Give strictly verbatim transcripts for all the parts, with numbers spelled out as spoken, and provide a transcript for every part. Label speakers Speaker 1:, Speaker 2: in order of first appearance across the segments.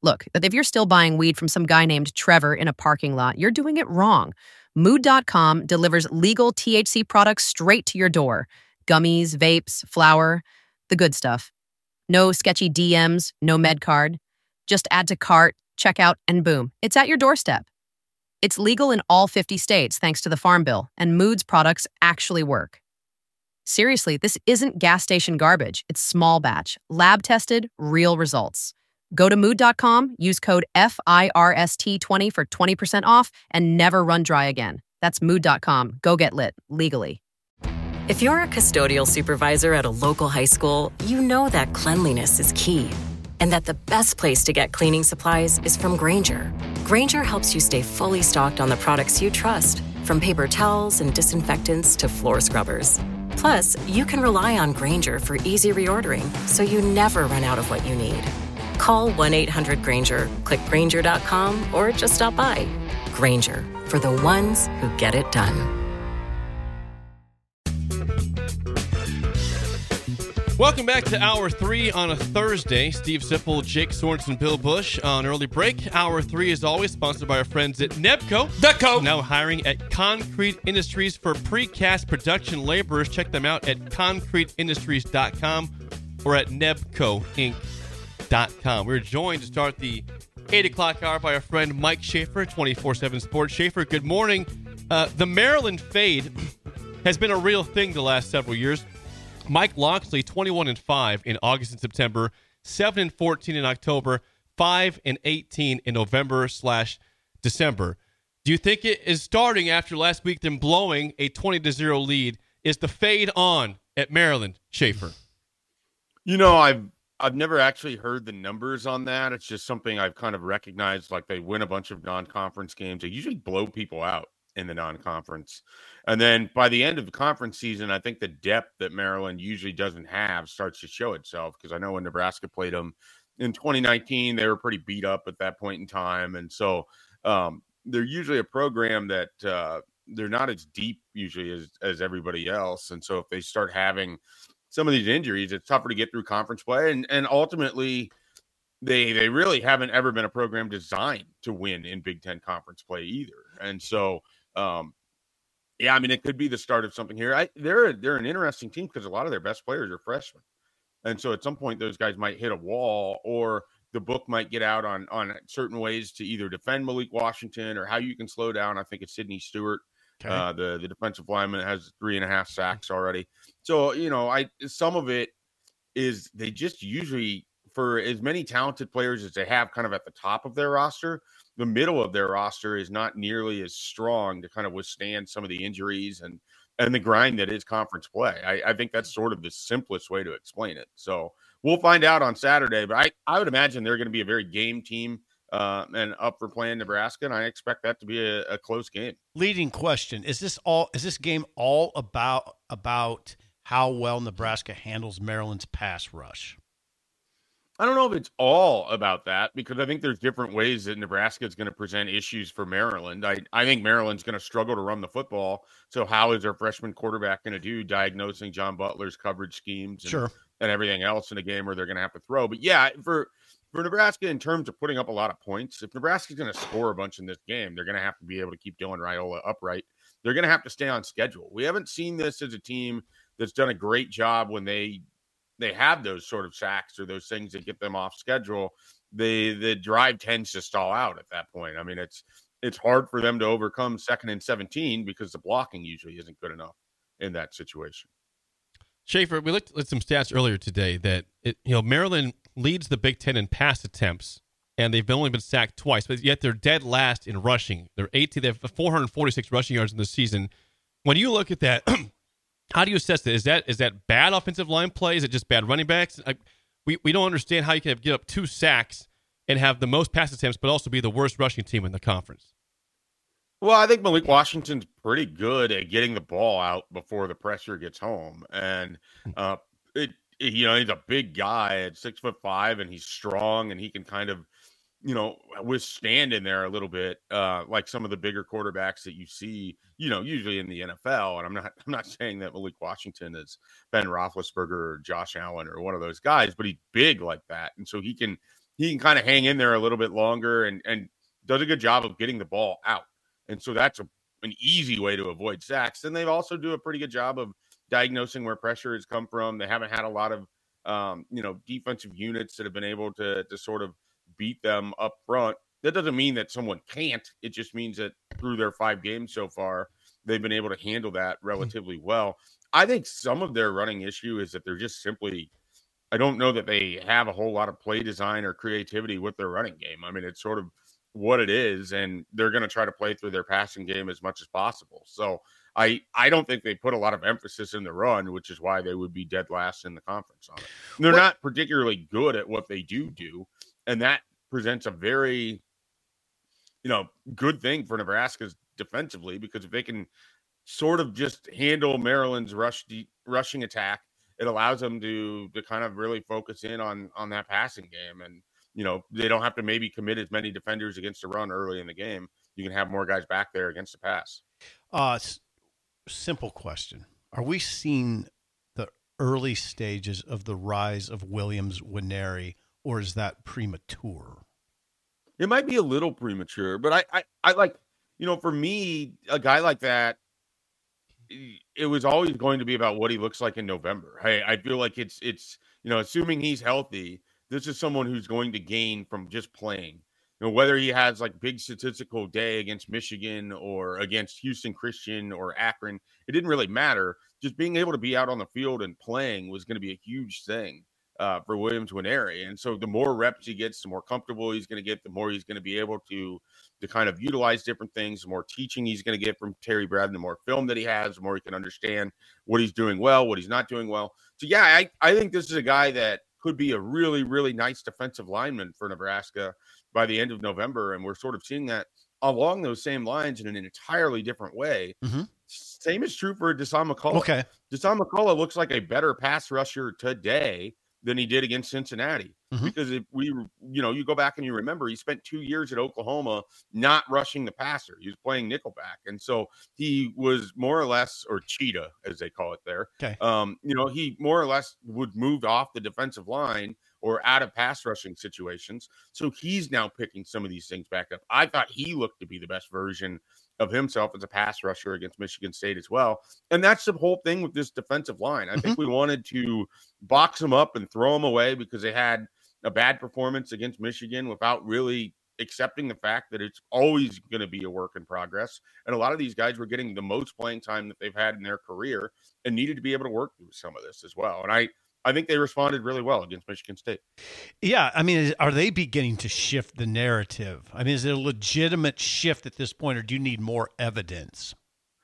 Speaker 1: Look, if you're still buying weed from some guy named Trevor in a parking lot, you're doing it wrong. Mood dot com delivers legal T H C products straight to your door. Gummies, vapes, flour, the good stuff. No sketchy D Ms, no med card. Just add to cart, check out, and boom, it's at your doorstep. It's legal in all fifty states thanks to the Farm Bill, and Mood's products actually work. Seriously, this isn't gas station garbage. It's small batch, lab tested, real results. Go to mood dot com, use code F I R S T twenty for twenty percent off, and never run dry again. That's mood dot com. Go get lit, legally.
Speaker 2: If you're a custodial supervisor at a local high school, you know that cleanliness is key, and that the best place to get cleaning supplies is from Grainger. Grainger helps you stay fully stocked on the products you trust, from paper towels and disinfectants to floor scrubbers. Plus, you can rely on Grainger for easy reordering, so you never run out of what you need. Call one eight hundred Grainger, click Grainger dot com, or just stop by. Grainger, for the ones who get it done.
Speaker 3: Welcome back to Hour three on a Thursday. Steve Sipple, Jake Sorensen, Bill Bush on early break. Hour three is always sponsored by our friends at Nebco.
Speaker 4: Nebco!
Speaker 3: Now hiring at Concrete Industries for precast production laborers. Check them out at concrete industries dot com or at nebco inc dot com. We're joined to start the eight o'clock hour by our friend Mike Schaefer, twenty-four seven Sports. Schaefer, good morning. Uh, the Maryland fade has been a real thing the last several years. Mike Locksley, twenty-one and five in August and September, seven and fourteen in October, five and eighteen in November slash December. Do you think it is starting after last week them blowing a twenty to zero lead? Is the fade on at Maryland, Schaefer?
Speaker 4: You know, I've I've never actually heard the numbers on that. It's just something I've kind of recognized. Like, they win a bunch of non-conference games. They usually blow people out in the non-conference. And then by the end of the conference season, I think the depth that Maryland usually doesn't have starts to show itself, because I know when Nebraska played them in twenty nineteen, they were pretty beat up at that point in time. And so um, they're usually a program that uh, they're not as deep usually as, as everybody else. And so if they start having some of these injuries, it's tougher to get through conference play. And, and ultimately, they they really haven't ever been a program designed to win in Big Ten conference play either. And so, um, yeah, I mean, it could be the start of something here. I, they're they're an interesting team because a lot of their best players are freshmen, and so at some point those guys might hit a wall, or the book might get out on on certain ways to either defend Malik Washington or how you can slow down. I think it's Sidney Stewart, okay. uh, the the defensive lineman, has three and a half sacks already. So you know, I some of it is they just usually, for as many talented players as they have kind of at the top of their roster, the middle of their roster is not nearly as strong to kind of withstand some of the injuries and and the grind that is conference play. I, I think that's sort of the simplest way to explain it. So we'll find out on Saturday, but I, I would imagine they're going to be a very game team uh, and up for playing Nebraska, and I expect that to be a, a close game.
Speaker 5: Leading question, is this all is this game all about about how well Nebraska handles Maryland's pass rush?
Speaker 4: I don't know if it's all about that, because I think there's different ways that Nebraska is going to present issues for Maryland. I, I think Maryland's going to struggle to run the football. So how is their freshman quarterback going to do diagnosing John Butler's coverage schemes and,
Speaker 5: sure.
Speaker 4: and everything else in a game where they're going to have to throw? But yeah, for for Nebraska, in terms of putting up a lot of points, if Nebraska's going to score a bunch in this game, they're going to have to be able to keep Dylan Raiola upright. They're going to have to stay on schedule. We haven't seen this as a team that's done a great job when they they have those sort of sacks or those things that get them off schedule. They, the drive tends to stall out at that point. I mean, it's, it's hard for them to overcome second and seventeen because the blocking usually isn't good enough in that situation.
Speaker 3: Schaefer, we looked at some stats earlier today that, it, you know, Maryland leads the Big Ten in pass attempts, and they've only been sacked twice, but yet they're dead last in rushing. They're eighteen, they have four hundred forty-six rushing yards in the season. When you look at that, how do you assess that? Is that is that bad offensive line play? Is it just bad running backs? I, we we don't understand how you can have, get up two sacks and have the most pass attempts, but also be the worst rushing team in the conference.
Speaker 4: Well, I think Malik Washington's pretty good at getting the ball out before the pressure gets home, and uh, it, it you know he's a big guy at six foot five, and he's strong, and he can kind of you know, withstand in there a little bit, uh, like some of the bigger quarterbacks that you see, you know, usually in the N F L. And I'm not, I'm not saying that Malik Washington is Ben Roethlisberger or Josh Allen or one of those guys, but he's big like that. And so he can, he can kind of hang in there a little bit longer and and does a good job of getting the ball out. And so that's a, an easy way to avoid sacks. And they also do a pretty good job of diagnosing where pressure has come from. They haven't had a lot of um, you know, defensive units that have been able to to sort of beat them up front. That doesn't mean that someone can't. It just means that through their five games so far, they've been able to handle that relatively well. I think some of their running issue is that they're just simply, I don't know that they have a whole lot of play design or creativity with their running game. I mean, it's sort of what it is, and they're going to try to play through their passing game as much as possible. So I, I don't think they put a lot of emphasis in the run, which is why they would be dead last in the conference on it. They're what? not particularly good at what they do do, and that presents a very, you know, good thing for Nebraska's defensively, because if they can sort of just handle Maryland's rush de- rushing attack, it allows them to to kind of really focus in on on that passing game. And, you know, they don't have to maybe commit as many defenders against the run early in the game. You can have more guys back there against the pass.
Speaker 5: Uh, s- simple question. Are we seeing the early stages of the rise of Williams-Nwaneri, or is that premature?
Speaker 4: It might be a little premature, but I, I, I like, you know, for me, a guy like that, it was always going to be about what he looks like in November. I, I feel like it's, it's, you know, assuming he's healthy, this is someone who's going to gain from just playing. You know, whether he has like big statistical day against Michigan or against Houston Christian or Akron, it didn't really matter. Just being able to be out on the field and playing was going to be a huge thing uh, for Williams-Nwaneri. And so the more reps he gets, the more comfortable he's going to get, the more he's going to be able to to kind of utilize different things, the more teaching he's going to get from Terry Bradden, the more film that he has, the more he can understand what he's doing well, what he's not doing well. So, yeah, I, I think this is a guy that could be a really, really nice defensive lineman for Nebraska by the end of November. And we're sort of seeing that along those same lines in an entirely different way. Mm-hmm. Same is true for Dasan McCullough.
Speaker 5: Okay.
Speaker 4: Dasan McCullough looks like a better pass rusher today than he did against Cincinnati. Mm-hmm. Because if we, you know, you go back and you remember, he spent two years at Oklahoma not rushing the passer. He was playing nickelback. And so he was more or less, or cheetah, as they call it there.
Speaker 5: Okay.
Speaker 4: Um, you know, he more or less would move off the defensive line or out of pass rushing situations. So he's now picking some of these things back up. I thought he looked to be the best version of himself as a pass rusher against Michigan State as well. And that's the whole thing with this defensive line. I mm-hmm. think we wanted to box them up and throw them away because they had a bad performance against Michigan without really accepting the fact that it's always going to be a work in progress. And a lot of these guys were getting the most playing time that they've had in their career and needed to be able to work through some of this as well. And I, I think they responded really well against Michigan State.
Speaker 5: Yeah, I mean, are they beginning to shift the narrative? I mean, is it a legitimate shift at this point, or do you need more evidence?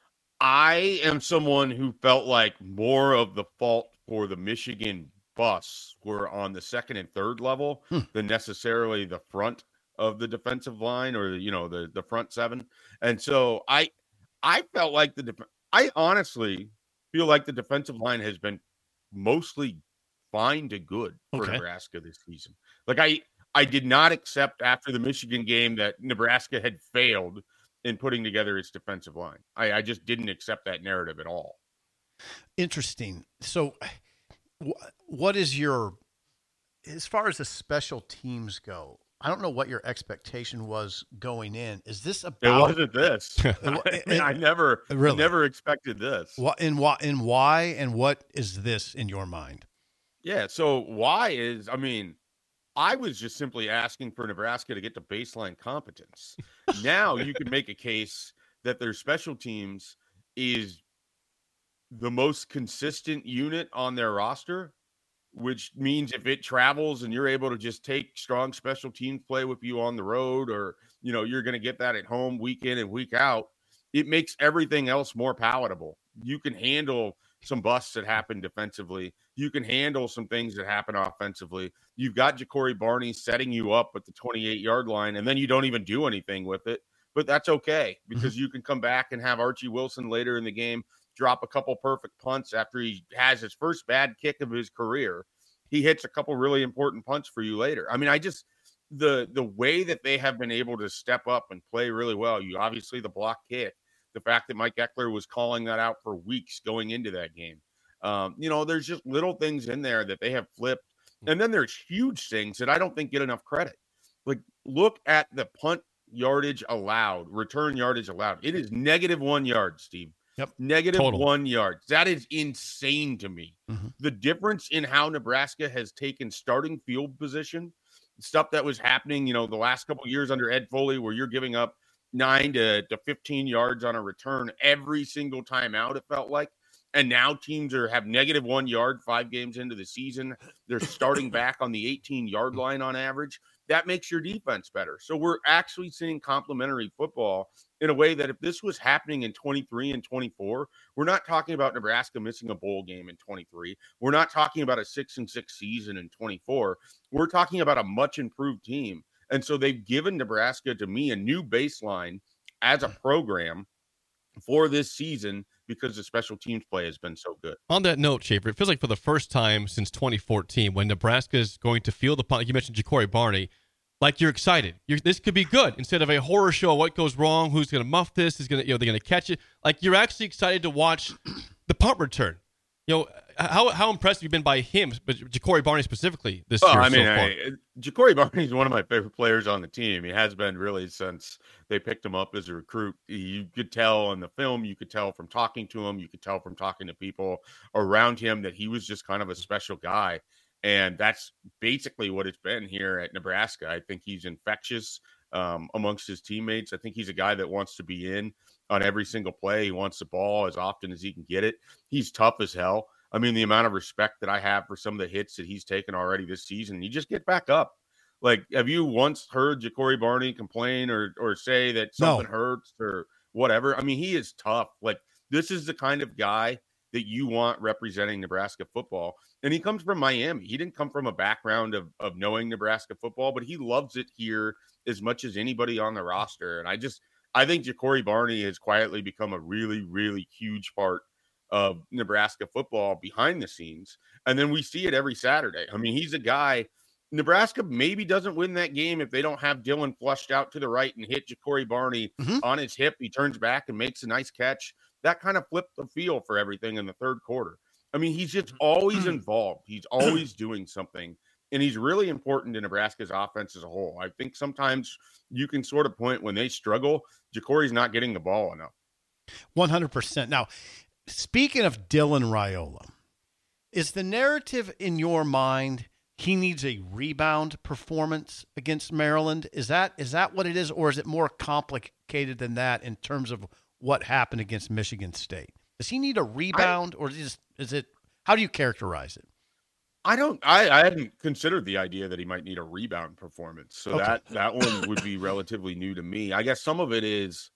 Speaker 4: I am someone who felt like more of the fault for the Michigan bus were on the second and third level hmm. than necessarily the front of the defensive line or, you know, the, the front seven. And so I, I felt like the, def- I honestly feel like the defensive line has been mostly fine to good for okay. Nebraska this season. Like I, I did not accept after the Michigan game that Nebraska had failed in putting together its defensive line. I, I just didn't accept that narrative at all.
Speaker 5: Interesting. So wh- what is your, as far as the special teams go, I don't know what your expectation was going in. Is this about?
Speaker 4: It wasn't this. I, mean, I never, really? never expected this.
Speaker 5: What and why and why and what is this in your mind?
Speaker 4: Yeah. So why is? I mean, I was just simply asking for Nebraska to get to baseline competence. Now you can make a case that their special teams is the most consistent unit on their roster, which means if it travels and you're able to just take strong special teams play with you on the road, or, you know, you're going to get that at home week in and week out, it makes everything else more palatable. You can handle some busts that happen defensively. You can handle some things that happen offensively. You've got Ja'Cory Barney setting you up at the twenty-eight yard line, and then you don't even do anything with it, but that's okay because you can come back and have Archie Wilson later in the game drop a couple perfect punts after he has his first bad kick of his career. He hits a couple really important punts for you later. I mean, I just, the the way that they have been able to step up and play really well, you obviously the block kick, the fact that Mike Eckler was calling that out for weeks going into that game. Um, you know, there's just little things in there that they have flipped. And then there's huge things that I don't think get enough credit. Like, look at the punt yardage allowed, return yardage allowed. It is negative one yard, Steve.
Speaker 5: Yep.
Speaker 4: Negative
Speaker 3: Total.
Speaker 4: one yard. That is insane to me.
Speaker 5: Mm-hmm.
Speaker 4: The difference in how Nebraska has taken starting field position, stuff that was happening, you know, the last couple of years under Ed Foley, where you're giving up nine to, to fifteen yards on a return every single time out, it felt like. And now teams are have negative one yard five games into the season. They're starting back on the eighteen-yard line on average. That makes your defense better. So we're actually seeing complementary football in a way that if this was happening in twenty-three and twenty-four, we're not talking about Nebraska missing a bowl game in twenty-three. We're not talking about a six and six season in twenty-four. We're talking about a much improved team. And so they've given Nebraska, to me, a new baseline as a program for this season because the special teams play has been so good.
Speaker 3: On that note, Schaefer, it feels like for the first time since twenty fourteen, when Nebraska is going to field the punt, like you mentioned Ja'Cory Barney, like you're excited. You're, this could be good instead of a horror show. What goes wrong? Who's going to muff this? Is going to, you know, they're going to catch it. Like, you're actually excited to watch the punt return. You know, how how impressed have you been by him, but Ja'Cory Barney specifically this
Speaker 4: oh,
Speaker 3: year?
Speaker 4: I mean,
Speaker 3: so far?
Speaker 4: I, Ja'Cory Barney is one of my favorite players on the team. He has been really since they picked him up as a recruit. You could tell in the film, you could tell from talking to him, you could tell from talking to people around him that he was just kind of a special guy. And that's basically what it's been here at Nebraska. I think he's infectious um, amongst his teammates. I think he's a guy that wants to be in on every single play. He wants the ball as often as he can get it. He's tough as hell. I mean, the amount of respect that I have for some of the hits that he's taken already this season, you just get back up. Like, have you once heard Ja'Cory Barney complain or or say that something
Speaker 5: No.
Speaker 4: hurts or whatever? I mean, he is tough. Like, this is the kind of guy that you want representing Nebraska football. And he comes from Miami. He didn't come from a background of, of knowing Nebraska football, but he loves it here as much as anybody on the roster. And I just, I think Ja'Cory Barney has quietly become a really, really huge part of Nebraska football behind the scenes. And then we see it every Saturday. I mean, he's a guy, Nebraska maybe doesn't win that game if they don't have Dylan flushed out to the right and hit Ja'Cory Barney
Speaker 5: Mhm.
Speaker 4: on his hip. He turns back and makes a nice catch. That kind of flipped the feel for everything in the third quarter. I mean, he's just always involved. He's always doing something. And he's really important to Nebraska's offense as a whole. I think sometimes you can sort of point when they struggle, Ja'Cory's not getting the ball enough.
Speaker 5: one hundred percent. Now, speaking of Dylan Raiola, is the narrative in your mind he needs a rebound performance against Maryland? Is that is that what it is, or is it more complicated than that in terms of what happened against Michigan State? Does he need a rebound, I, or is it, is it – how do you characterize it?
Speaker 4: I don't I, I hadn't considered the idea that he might need a rebound performance. So
Speaker 5: Okay.
Speaker 4: that, that one would be relatively new to me. I guess some of it is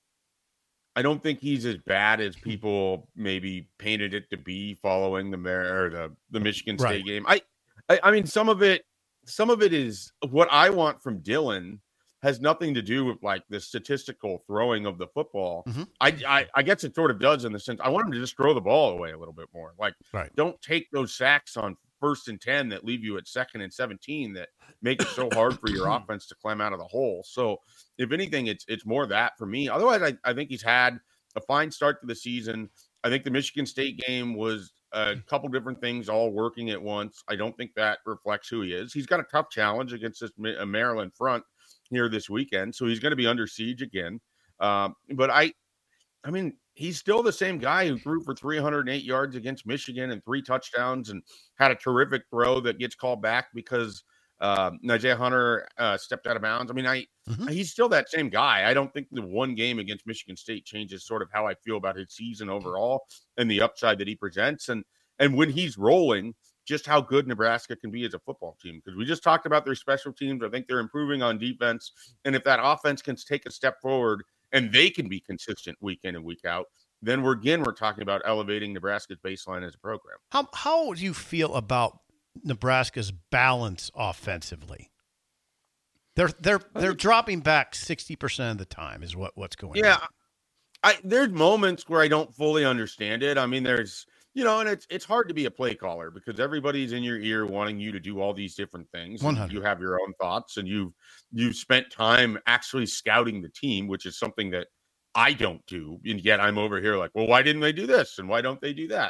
Speaker 4: I don't think he's as bad as people maybe painted it to be following the or the, the Michigan State
Speaker 5: Right.
Speaker 4: game. I, I I mean some of it some of it is what I want from Dylan has nothing to do with like the statistical throwing of the football.
Speaker 5: Mhm.
Speaker 4: I, I I guess it sort of does in the sense I want him to just throw the ball away a little bit more. Like
Speaker 5: Right.
Speaker 4: don't take those sacks on first and ten that leave you at second and seventeen that make it so hard for your offense to climb out of the hole. So if anything, it's it's more that for me. Otherwise, I, I think he's had a fine start to the season. I think the Michigan State game was a couple different things all working at once. I don't think that reflects who he is. He's got a tough challenge against this Maryland front here this weekend, so he's going to be under siege again. Um, but I, I mean, he's still the same guy who threw for three hundred eight yards against Michigan and three touchdowns and had a terrific throw that gets called back because uh, Najee Hunter uh, stepped out of bounds. I mean, I
Speaker 5: Mhm.
Speaker 4: he's still that same guy. I don't think the one game against Michigan State changes sort of how I feel about his season overall and the upside that he presents. And and when he's rolling, just how good Nebraska can be as a football team. Because we just talked about their special teams. I think they're improving on defense. And if that offense can take a step forward and they can be consistent week in and week out, then we're again, we're talking about elevating Nebraska's baseline as a program.
Speaker 5: How how do you feel about Nebraska's balance offensively? They're they're they're dropping back sixty percent of the time is what, what's going
Speaker 4: Yeah.
Speaker 5: on.
Speaker 4: I there's moments where I don't fully understand it. I mean, there's you know, and it's it's hard to be a play caller because everybody's in your ear wanting you to do all these different things.
Speaker 5: one
Speaker 4: And
Speaker 5: hundred.
Speaker 4: you have your own thoughts, and you've you've spent time actually scouting the team, which is something that I don't do. And yet I'm over here like, well, why didn't they do this? And why don't they do that?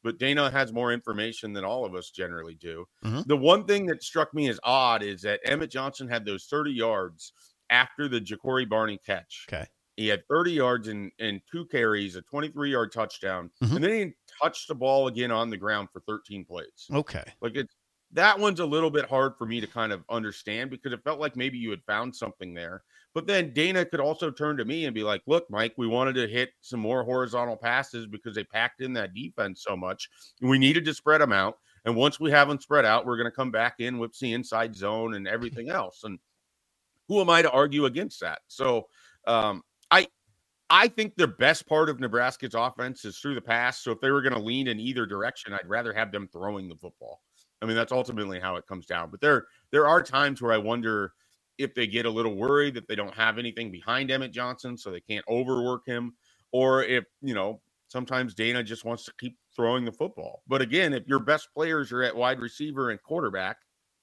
Speaker 4: but Dana has more information than all of us generally do.
Speaker 5: Mm-hmm.
Speaker 4: The one thing that struck me as odd is that Emmett Johnson had those thirty yards after the Ja'Cory Barney catch.
Speaker 5: Okay.
Speaker 4: He had thirty yards and, and two carries, a twenty-three-yard touchdown,
Speaker 5: Mm-hmm.
Speaker 4: and then he touched the ball again on the ground for thirteen plays.
Speaker 5: Okay.
Speaker 4: Like it's that one's a little bit hard for me to kind of understand because it felt like maybe you had found something there. But then Dana could also turn to me and be like, look, Mike, we wanted to hit some more horizontal passes because they packed in that defense so much. And we needed to spread them out. And once we have them spread out, we're going to come back in with the inside zone and everything else. And who am I to argue against that? So um, I I think the best part of Nebraska's offense is through the pass. So if they were going to lean in either direction, I'd rather have them throwing the football. I mean, that's ultimately how it comes down. But there, there are times where I wonder if they get a little worried that they don't have anything behind Emmett Johnson, so they can't overwork him, or if, you know, sometimes Dana just wants to keep throwing the football. But again, if your best players are at wide receiver and quarterback,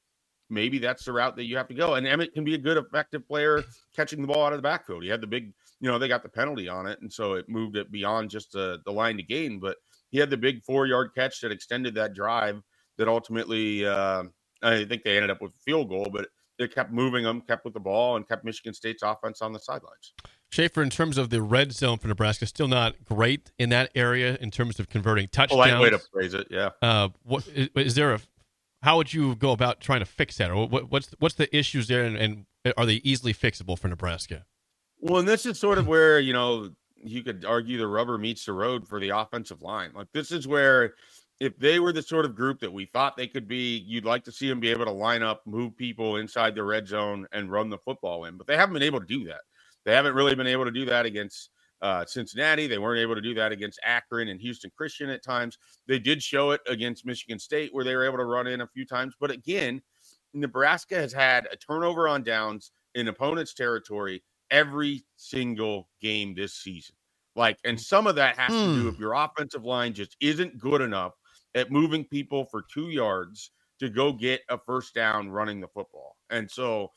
Speaker 4: maybe that's the route that you have to go. And Emmett can be a good, effective player catching the ball out of the backfield. He had the big, you know, they got the penalty on it, and so it moved it beyond just the, the line to gain. But he had the big four-yard catch that extended that drive that ultimately, uh, I think they ended up with a field goal, but they kept moving them, kept with the ball, and kept Michigan State's offense on the sidelines.
Speaker 3: Schaefer, in terms of the red zone for Nebraska, still not great in that area in terms of converting touchdowns.
Speaker 4: Polite way to phrase it, yeah.
Speaker 3: Uh, what is, is there a? How would you go about trying to fix that, or what, what's what's the issues there, and, and are they easily fixable for Nebraska?
Speaker 4: Well, and this is sort of where, you know, you could argue the rubber meets the road for the offensive line. Like, this is where, if they were the sort of group that we thought they could be, you'd like to see them be able to line up, move people inside the red zone, and run the football in. But they haven't been able to do that. They haven't really been able to do that against uh, Cincinnati. They weren't able to do that against Akron and Houston Christian at times. They did show it against Michigan State, where they were able to run in a few times. But again, Nebraska has had a turnover on downs in opponent's territory every single game this season. Like, and some of that has
Speaker 5: Hmm.
Speaker 4: to do if your offensive line just isn't good enough at moving people for two yards to go get a first down running the football. And so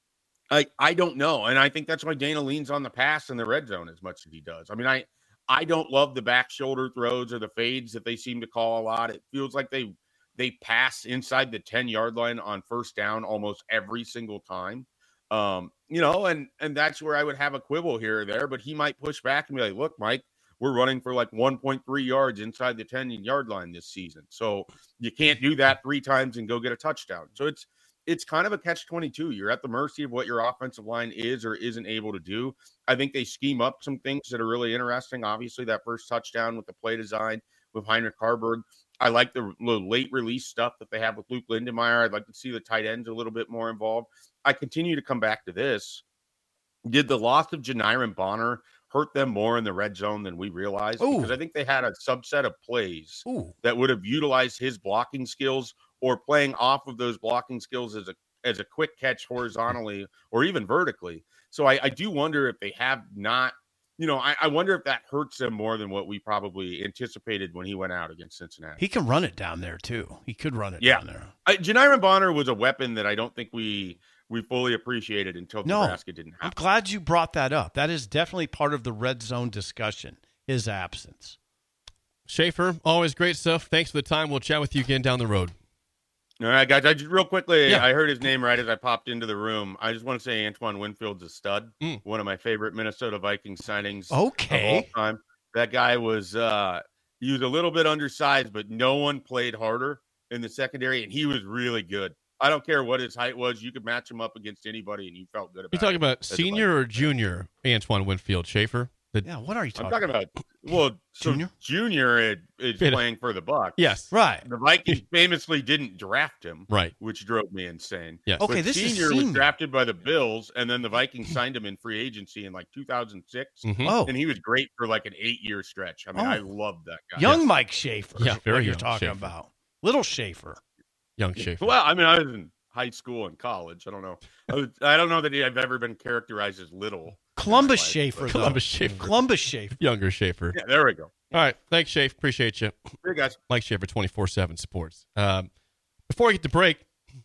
Speaker 4: I I don't know. And I think that's why Dana leans on the pass in the red zone as much as he does. I mean, I I don't love the back shoulder throws or the fades that they seem to call a lot. It feels like they they pass inside the ten-yard line on first down almost every single time. Um, you know, and and that's where I would have a quibble here or there, but he might push back and be like, look, Mike, we're running for like one point three yards inside the ten-yard line this season. So you can't do that three times and go get a touchdown. So it's it's kind of a catch twenty-two. You're at the mercy of what your offensive line is or isn't able to do. I think they scheme up some things that are really interesting. Obviously, that first touchdown with the play design with Heinrich Harburg. I like the late release stuff that they have with Luke Lindenmeyer. I'd like to see the tight ends a little bit more involved. I continue to come back to this. Did the loss of Janiran Bonner hurt them more in the red zone than we realized?
Speaker 5: Ooh.
Speaker 4: Because I think they had a subset of plays
Speaker 5: Ooh.
Speaker 4: that would have utilized his blocking skills or playing off of those blocking skills as a as a quick catch horizontally or even vertically. So I, I do wonder if they have not, you know, I, I wonder if that hurts them more than what we probably anticipated when he went out against Cincinnati.
Speaker 5: He can run it down there, too. He could run it
Speaker 4: Yeah.
Speaker 5: down there.
Speaker 4: I, Janiran Bonner was a weapon that I don't think we we fully appreciated until
Speaker 5: No,
Speaker 4: Nebraska didn't
Speaker 5: I'm
Speaker 4: have.
Speaker 5: glad you brought that up. That is definitely part of the red zone discussion, his absence.
Speaker 3: Schaefer, always great stuff. Thanks for the time. We'll chat with you again down the road.
Speaker 4: All right, guys. I just real quickly,
Speaker 3: Yeah.
Speaker 4: I heard his name right as I popped into the room. I just want to say Antoine Winfield's a stud.
Speaker 3: Mm.
Speaker 4: One of my favorite Minnesota Vikings signings
Speaker 5: Okay.
Speaker 4: of all time. That guy was uh, he was a little bit undersized, but no one played harder in the secondary, and he was really good. I don't care what his height was; you could match him up against anybody, and you felt good about
Speaker 3: You
Speaker 4: it.
Speaker 3: talking about
Speaker 4: as a
Speaker 3: senior or
Speaker 4: Viking fan.
Speaker 3: junior Antoine Winfield, Schaefer? The,
Speaker 5: Yeah, what are you talking,
Speaker 4: I'm talking about well, so
Speaker 5: Junior?
Speaker 4: Junior is, is
Speaker 3: Bit of-
Speaker 4: playing for the Bucs.
Speaker 3: Yes.
Speaker 5: Right.
Speaker 4: The Vikings famously didn't draft him,
Speaker 3: Right.
Speaker 4: which drove me insane.
Speaker 3: Yes.
Speaker 5: Okay,
Speaker 4: But
Speaker 5: this is
Speaker 4: senior
Speaker 5: senior.
Speaker 4: was drafted by the Bills, and then the Vikings signed him in free agency in like two thousand six,
Speaker 3: Mhm.
Speaker 5: Oh,
Speaker 4: and he was great for like an eight-year stretch. I mean,
Speaker 5: Oh.
Speaker 4: I loved that guy.
Speaker 5: young Mike Schaefer.
Speaker 3: Yeah,
Speaker 5: is
Speaker 3: very
Speaker 5: what you're
Speaker 3: young
Speaker 5: talking
Speaker 3: Schaefer.
Speaker 5: about. Little Schaefer.
Speaker 3: Young Schaefer.
Speaker 4: Well, I mean, I was in high school and college. I don't know. I, was, I don't know that I've ever been characterized as little.
Speaker 5: Columbus
Speaker 4: life,
Speaker 5: Schaefer,
Speaker 4: but-
Speaker 5: though.
Speaker 3: Columbus Schaefer.
Speaker 5: Columbus Schaefer.
Speaker 3: Younger Schaefer.
Speaker 4: Yeah, there we go.
Speaker 3: All right. Thanks, Schaefer. Appreciate you.
Speaker 4: Hey, guys.
Speaker 3: Mike Schaefer, twenty-four seven Sports. Um, before we get to break,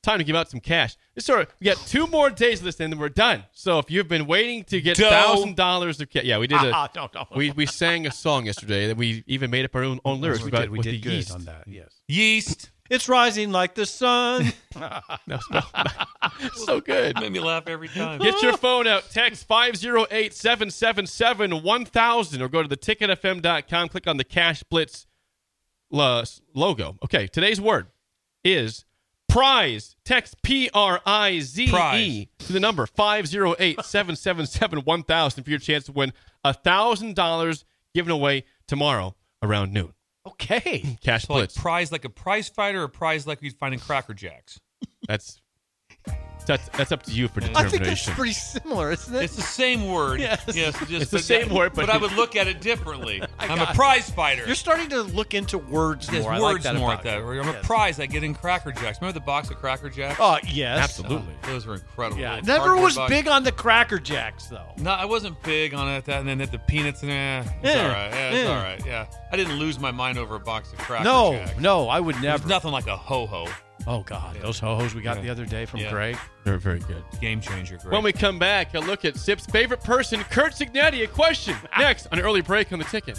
Speaker 3: time to give out some cash. This sort of, we got two more days of this, and then we're done. So if you've been waiting to get
Speaker 6: Dough.
Speaker 3: thousand dollars of cash, yeah, we did a
Speaker 5: Ah, no, no.
Speaker 3: we we sang a song yesterday that we even made up our own, own lyrics.
Speaker 5: we
Speaker 3: about
Speaker 5: did, we
Speaker 3: with
Speaker 5: did
Speaker 3: the
Speaker 5: good
Speaker 3: yeast.
Speaker 5: on that. Yes,
Speaker 6: Yeast.
Speaker 5: it's rising like the sun.
Speaker 3: No, no, so good.
Speaker 6: Made me laugh every time.
Speaker 3: Get your phone out. Text five oh eight, seven seven seven, one thousand or go to the ticket f m dot com. Click on the Cash Blitz uh, logo. Okay, today's word is prize. Text P R I Z E
Speaker 6: Prize.
Speaker 3: to the number five oh eight, seven seven seven, one thousand for your chance to win one thousand dollars given away tomorrow around noon.
Speaker 5: Okay.
Speaker 3: Cash
Speaker 6: So like
Speaker 3: Blitz.
Speaker 6: prize like a prize fighter or prize like we'd find in Cracker Jacks?
Speaker 3: That's that's that's up to you for
Speaker 5: I think that's
Speaker 3: determination.
Speaker 5: pretty similar, isn't it?
Speaker 6: It's the same word.
Speaker 5: Yes.
Speaker 6: Yes. Just,
Speaker 3: It's the
Speaker 6: but
Speaker 3: same
Speaker 6: that-
Speaker 3: word, but-
Speaker 6: but I would look at it differently.
Speaker 5: I
Speaker 6: I'm a
Speaker 5: got
Speaker 6: prize fighter.
Speaker 5: You're starting to look into words
Speaker 6: There's
Speaker 5: more. I like
Speaker 6: words
Speaker 5: that
Speaker 6: more
Speaker 5: about
Speaker 6: like that.
Speaker 5: you.
Speaker 6: I'm a
Speaker 5: Yes.
Speaker 6: prize I get in Cracker Jacks. Remember the box of Cracker Jacks?
Speaker 5: Oh, yes.
Speaker 3: Absolutely.
Speaker 6: Those were incredible.
Speaker 5: Yeah.
Speaker 6: Little
Speaker 5: Never
Speaker 6: cardboard
Speaker 5: was
Speaker 6: box.
Speaker 5: big on the Cracker Jacks, though.
Speaker 6: No, I wasn't big on it. That and then the peanuts and eh, it's
Speaker 5: Yeah.
Speaker 6: all right. Yeah, it's
Speaker 5: Yeah.
Speaker 6: all right. Yeah, I didn't lose my mind over a box of Cracker
Speaker 5: No,
Speaker 6: Jacks.
Speaker 5: no, I would
Speaker 6: There's
Speaker 5: never.
Speaker 6: nothing like a ho ho.
Speaker 5: Oh, God. Those ho-hos we got
Speaker 6: Yeah.
Speaker 5: the other day from
Speaker 6: Yeah.
Speaker 5: Greg.
Speaker 3: They're very good.
Speaker 6: Game changer. Great.
Speaker 3: When we come back, a look at Sip's favorite person, Kurt Signetti. A question next on an early break on the ticket.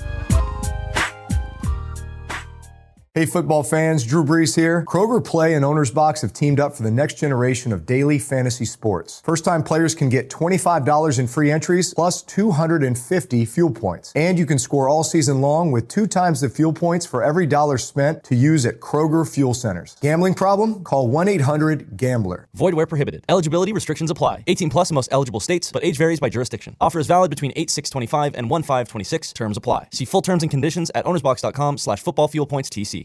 Speaker 7: Hey football fans, Drew Brees here. Kroger Play and Owner's Box have teamed up for the next generation of daily fantasy sports. First-time players can get twenty-five dollars in free entries plus two hundred fifty fuel points. And you can score all season long with two times the fuel points for every dollar spent to use at Kroger Fuel Centers. Gambling problem? Call one eight hundred gambler.
Speaker 8: Void where prohibited. Eligibility restrictions apply. eighteen plus in most eligible states, but age varies by jurisdiction. Offer is valid between eight six twenty-five and one five twenty-six. Terms apply. See full terms and conditions at ownersbox dot com slash football fuel points T C.